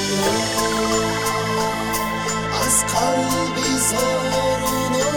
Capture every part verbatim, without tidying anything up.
از قلبی زارون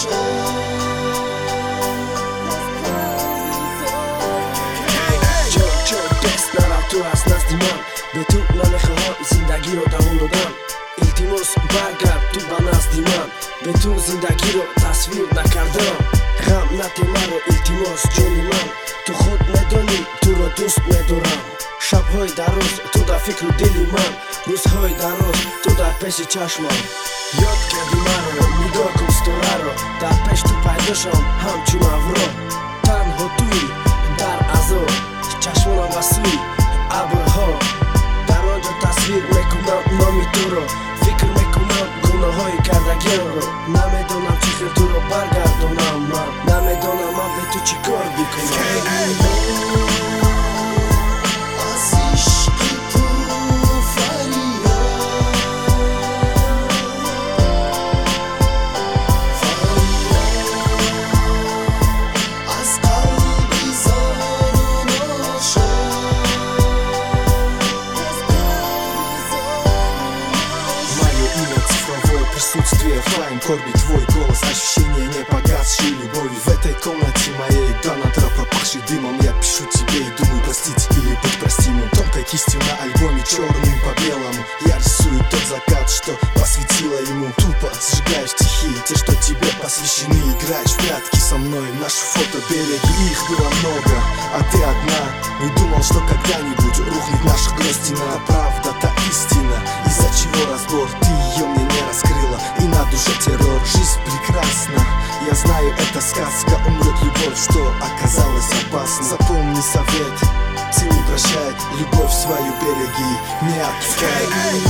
جا جا دست نرم تو از نزدی من، به تو نمیخواهم زندگی رو دوام دادن. التماس برگرد تو به نزدی من، به تو زندگی رو تصویر نکردم. غم نده مرا التماس جانی من، تو خود میدانی تو رو دوست میدارم. شبهای دراز تو در فکر و دلی من، روزهای دراز تو در پیش چشمم. یاد کردی مرا نگاه کن ستاره را، در پیش تو پیدا شم همچون اورا. تنها توی در عذاب چشمانم وسوی ابرها، در آنجا تصویر میکنم نامی تو را. فکر میکنم گناه های کردگیم را، نمیدانم چی خیل تو را برگردانم. من نمیدانم من به تو چی کار بکنم. Присутствие файн, корби твой голос, ощущение не погасшей любови. В этой комнате моей до натра пропахшей дымом, я пишу тебе и думаю простить или быть простимым. Тонкой кистью на альбоме черным по белому я рисую тот закат, что посвятила ему. Тупо сжигаешь стихи, те, что тебе посвящены. Играешь в прятки со мной, наши фото береги, их было много, а ты одна. Не думал, что когда-нибудь рухнет наша гостина. Правда, та истина, из-за чего разбор, ты ее мне не раскрыла, и на душе террор. Жизнь прекрасна, я знаю, это сказка. Умрет любовь, что оказалась опасна. Запомни совет, ты не прощай, любовь свою береги, не отпускай.